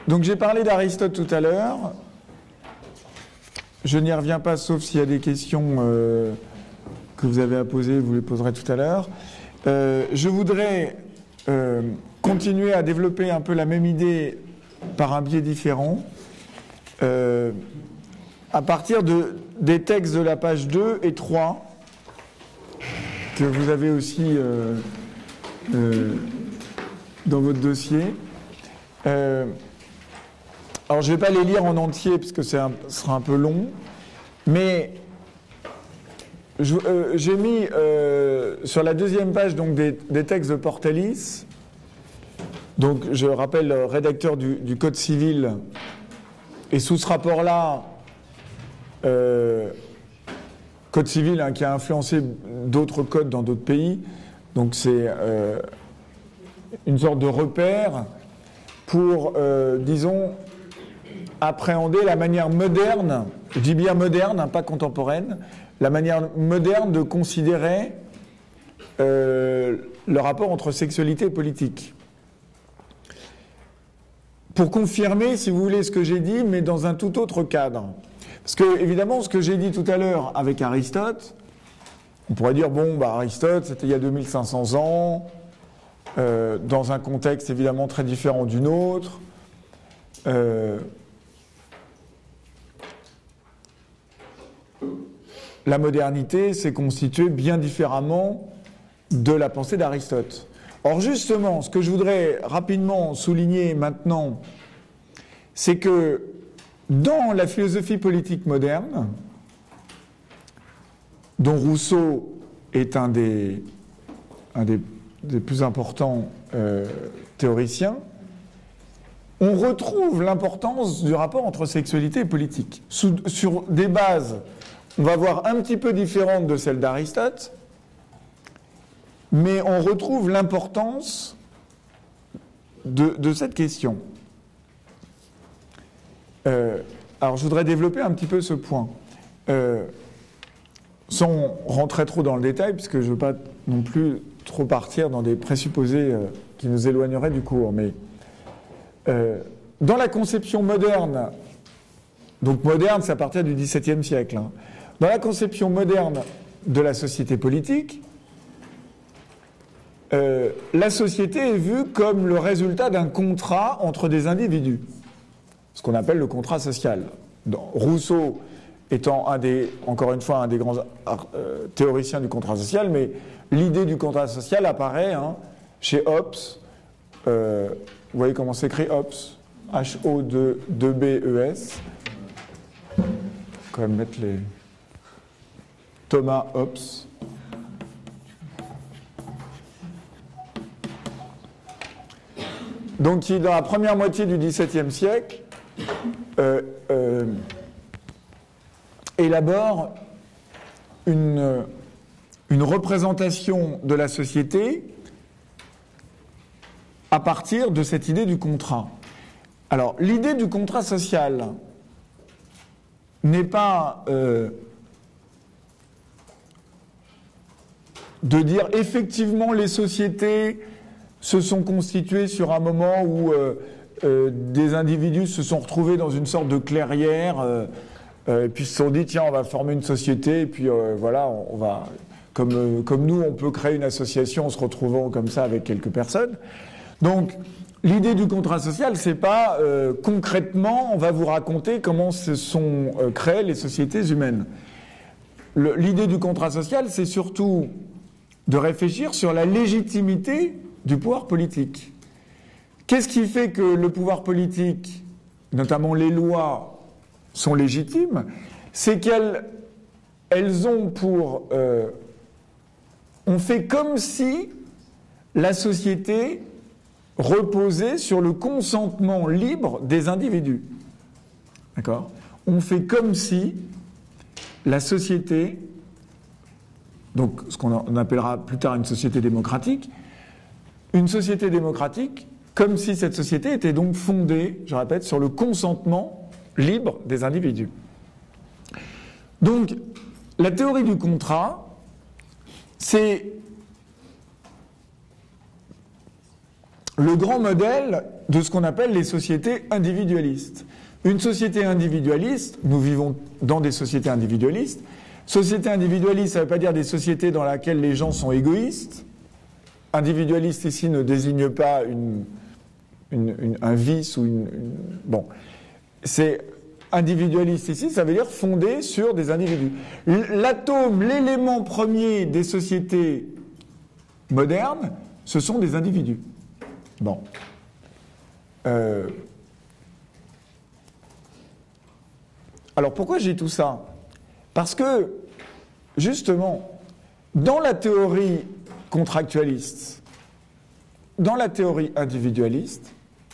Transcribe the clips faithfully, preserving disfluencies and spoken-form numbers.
Donc j'ai parlé d'Aristote tout à l'heure. Je n'y reviens pas, sauf s'il y a des questions euh, que vous avez à poser, vous les poserez tout à l'heure. Euh, je voudrais euh, continuer à développer un peu la même idée par un biais différent, euh, à partir de, des textes de la page deux et trois, que vous avez aussi euh, euh, dans votre dossier. Euh, alors je ne vais pas les lire en entier, parce que c'est un, ce sera un peu long, mais je, euh, j'ai mis euh, sur la deuxième page donc, des, des textes de Portalis. Donc, je rappelle, rédacteur du, du Code civil, et sous ce rapport-là, euh, Code civil hein, qui a influencé d'autres codes dans d'autres pays, donc c'est euh, une sorte de repère pour, euh, disons, appréhender la manière moderne, je dis bien moderne, hein, pas contemporaine, la manière moderne de considérer euh, le rapport entre sexualité et politique. Pour confirmer, si vous voulez, ce que j'ai dit, mais dans un tout autre cadre. Parce que, évidemment, ce que j'ai dit tout à l'heure avec Aristote, on pourrait dire, bon, bah, Aristote, c'était il y a deux mille cinq cents ans, euh, dans un contexte évidemment très différent du nôtre. Euh, la modernité s'est constituée bien différemment de la pensée d'Aristote. Or, justement, ce que je voudrais rapidement souligner maintenant, c'est que dans la philosophie politique moderne, dont Rousseau est un des, un des, des plus importants euh, théoriciens, on retrouve l'importance du rapport entre sexualité et politique. Sous, sur des bases, on va voir un petit peu différentes de celles d'Aristote, mais on retrouve l'importance de, de cette question. Euh, alors, je voudrais développer un petit peu ce point, euh, sans rentrer trop dans le détail, puisque je ne veux pas non plus trop partir dans des présupposés euh, qui nous éloigneraient du cours. Mais euh, dans la conception moderne, donc moderne, c'est à partir du dix-septième siècle, hein, dans la conception moderne de la société politique, Euh, la société est vue comme le résultat d'un contrat entre des individus, ce qu'on appelle le contrat social. Dans Rousseau étant un des, encore une fois un des grands euh, théoriciens du contrat social, mais l'idée du contrat social apparaît hein, chez Hobbes. Euh, vous voyez comment s'écrit Hobbes, H O deux B E S. Je vais quand même mettre les Thomas Hobbes. Donc, qui, dans la première moitié du dix-septième siècle, euh, euh, élabore une, une représentation de la société à partir de cette idée du contrat. Alors, l'idée du contrat social n'est pas euh, de dire effectivement les sociétés se sont constitués sur un moment où euh, euh, des individus se sont retrouvés dans une sorte de clairière euh, euh, et puis se sont dit tiens on va former une société et puis euh, voilà on, on va comme, euh, comme nous on peut créer une association en se retrouvant comme ça avec quelques personnes. Donc l'idée du contrat social c'est pas euh, concrètement on va vous raconter comment se sont euh, créées les sociétés humaines. Le, l'idée du contrat social c'est surtout de réfléchir sur la légitimité du pouvoir politique. Qu'est-ce qui fait que le pouvoir politique, notamment les lois, sont légitimes? C'est qu'elles elles ont pour... Euh, on fait comme si la société reposait sur le consentement libre des individus. D'accord? On fait comme si la société, donc ce qu'on appellera plus tard une société démocratique, une société démocratique, comme si cette société était donc fondée, je répète, sur le consentement libre des individus. Donc, la théorie du contrat, c'est le grand modèle de ce qu'on appelle les sociétés individualistes. Une société individualiste, nous vivons dans des sociétés individualistes. Société individualiste, ça ne veut pas dire des sociétés dans lesquelles les gens sont égoïstes. Individualiste ici ne désigne pas une, une, une, un vice ou une... une bon, c'est individualiste ici, ça veut dire fondé sur des individus. L'atome, l'élément premier des sociétés modernes, ce sont des individus. Bon. Euh... Alors pourquoi j'ai tout ça ? Parce que, justement, dans la théorie contractualiste, dans la théorie individualiste,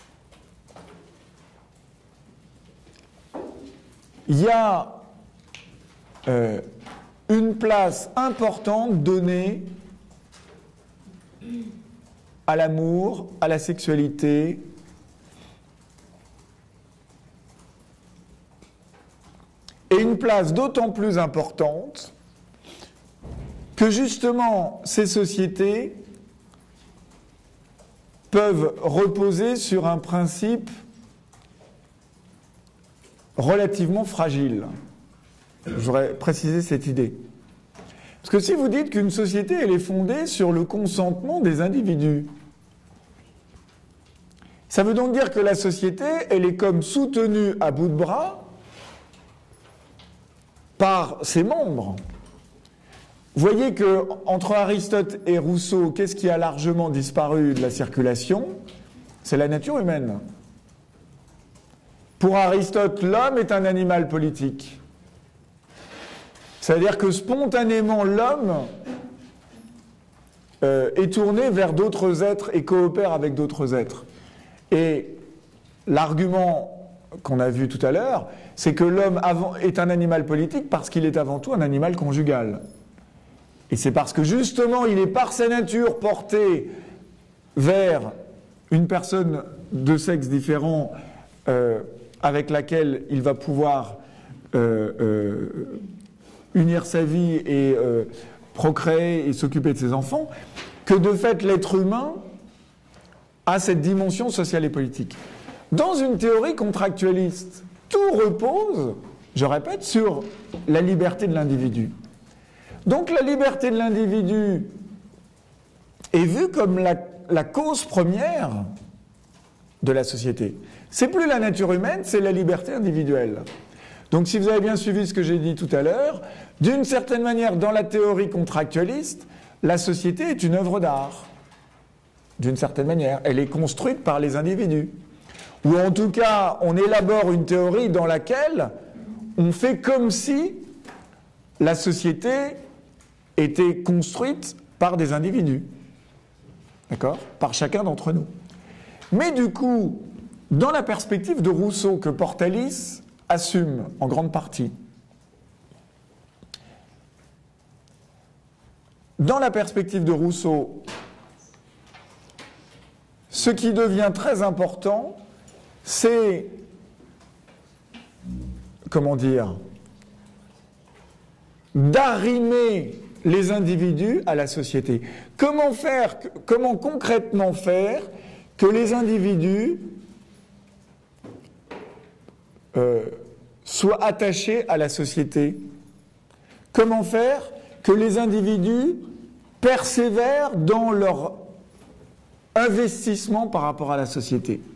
il y a euh, une place importante donnée à l'amour, à la sexualité, et une place d'autant plus importante que justement ces sociétés peuvent reposer sur un principe relativement fragile. Je voudrais préciser cette idée. Parce que si vous dites qu'une société, elle est fondée sur le consentement des individus, ça veut donc dire que la société, elle est comme soutenue à bout de bras par ses membres. Vous voyez que entre Aristote et Rousseau, qu'est-ce qui a largement disparu de la circulation ? C'est la nature humaine. Pour Aristote, l'homme est un animal politique. C'est-à-dire que spontanément, l'homme euh, est tourné vers d'autres êtres et coopère avec d'autres êtres. Et l'argument qu'on a vu tout à l'heure, c'est que l'homme est un animal politique parce qu'il est avant tout un animal conjugal. Et c'est parce que justement, il est par sa nature porté vers une personne de sexe différent euh, avec laquelle il va pouvoir euh, euh, unir sa vie et euh, procréer et s'occuper de ses enfants, que de fait l'être humain a cette dimension sociale et politique. Dans une théorie contractualiste, tout repose, je répète, sur la liberté de l'individu. Donc la liberté de l'individu est vue comme la, la cause première de la société. C'est plus la nature humaine, c'est la liberté individuelle. Donc si vous avez bien suivi ce que j'ai dit tout à l'heure, d'une certaine manière, dans la théorie contractualiste, la société est une œuvre d'art. D'une certaine manière, elle est construite par les individus. Ou en tout cas, on élabore une théorie dans laquelle on fait comme si la société était construite par des individus. D'accord ? Par chacun d'entre nous. Mais du coup, dans la perspective de Rousseau, que Portalis assume en grande partie, dans la perspective de Rousseau, ce qui devient très important, c'est, comment dire, d'arrimer les individus à la société. Comment faire, comment concrètement faire que les individus euh, soient attachés à la société? Comment faire que les individus persévèrent dans leur investissement par rapport à la société?